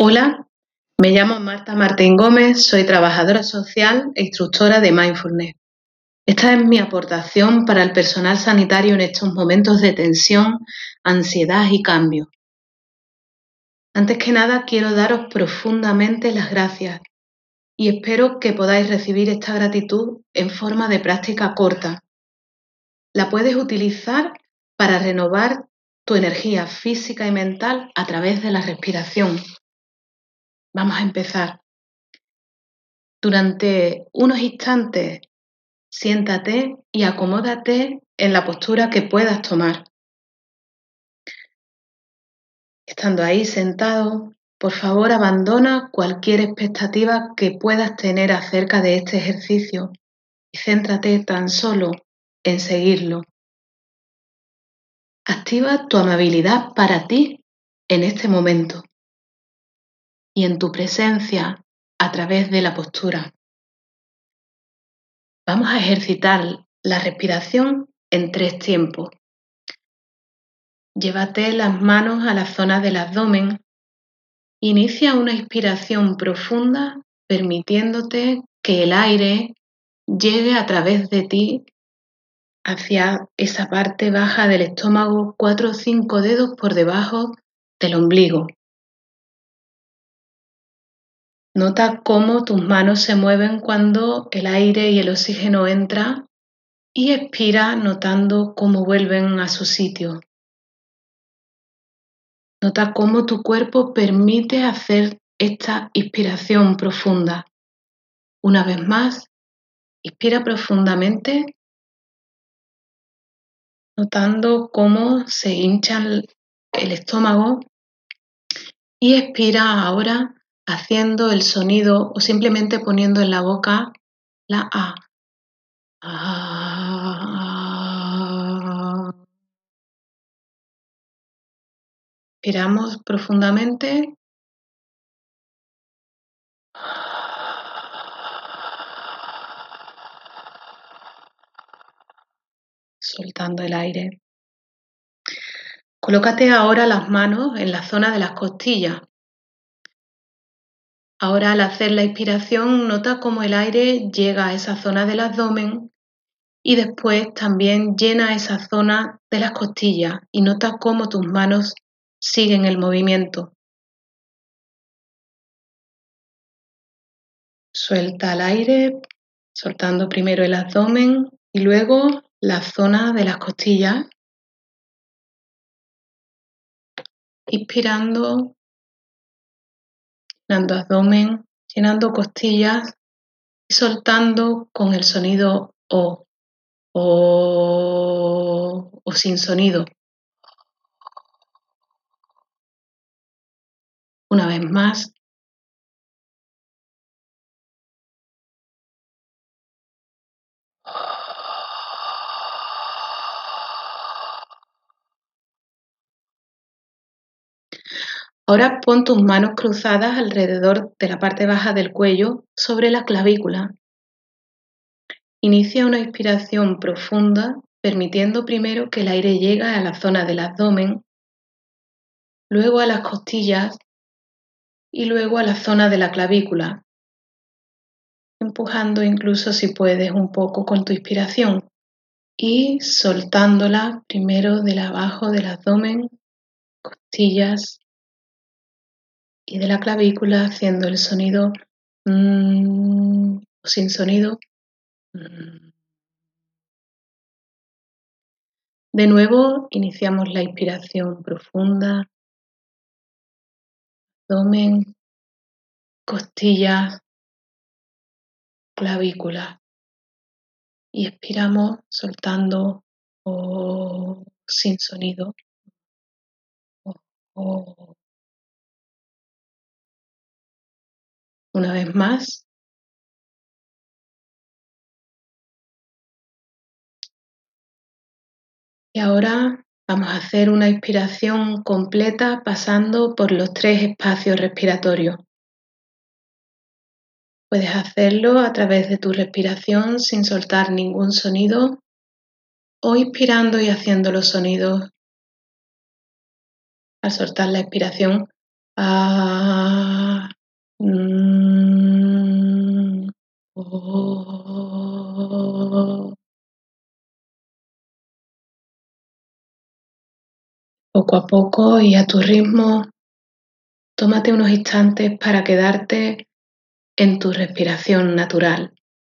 Hola, me llamo Marta Martín Gómez, soy trabajadora social e instructora de Mindfulness. Esta es mi aportación para el personal sanitario en estos momentos de tensión, ansiedad y cambio. Antes que nada, quiero daros profundamente las gracias y espero que podáis recibir esta gratitud en forma de práctica corta. La puedes utilizar para renovar tu energía física y mental a través de la respiración. Vamos a empezar. Durante unos instantes, siéntate y acomódate en la postura que puedas tomar. Estando ahí sentado, por favor abandona cualquier expectativa que puedas tener acerca de este ejercicio y céntrate tan solo en seguirlo. Activa tu amabilidad para ti en este momento y en tu presencia a través de la postura. Vamos a ejercitar la respiración en 3 tiempos. Llévate las manos a la zona del abdomen. Inicia una inspiración profunda permitiéndote que el aire llegue a través de ti hacia esa parte baja del estómago, 4 o 5 dedos por debajo del ombligo. Nota cómo tus manos se mueven cuando el aire y el oxígeno entran y expira notando cómo vuelven a su sitio. Nota cómo tu cuerpo permite hacer esta inspiración profunda. Una vez más, inspira profundamente, notando cómo se hincha el estómago y expira ahora haciendo el sonido o simplemente poniendo en la boca la A. Inspiramos profundamente. Soltando el aire. Colócate ahora las manos en la zona de las costillas. Ahora al hacer la inspiración, nota cómo el aire llega a esa zona del abdomen y después también llena esa zona de las costillas y nota cómo tus manos siguen el movimiento. Suelta el aire, soltando primero el abdomen y luego la zona de las costillas. Inspirando, llenando abdomen, llenando costillas y soltando con el sonido o sin sonido. Una vez más. Ahora pon tus manos cruzadas alrededor de la parte baja del cuello sobre la clavícula. Inicia una inspiración profunda, permitiendo primero que el aire llegue a la zona del abdomen, luego a las costillas y luego a la zona de la clavícula, empujando incluso si puedes un poco con tu inspiración y soltándola primero de abajo del abdomen, costillas y de la clavícula, haciendo el sonido o sin sonido. De nuevo, iniciamos la inspiración profunda, abdomen, costillas, clavícula. Y expiramos soltando o sin sonido. O. Una vez más. Y ahora vamos a hacer una inspiración completa pasando por los 3 espacios respiratorios. Puedes hacerlo a través de tu respiración sin soltar ningún sonido o inspirando y haciendo los sonidos al soltar la expiración. Poco a poco y a tu ritmo, tómate unos instantes para quedarte en tu respiración natural.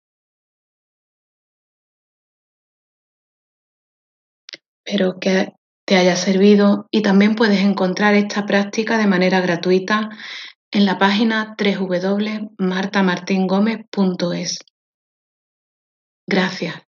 Espero que te haya servido y también puedes encontrar esta práctica de manera gratuita en la página www.martamartingomez.es. Gracias.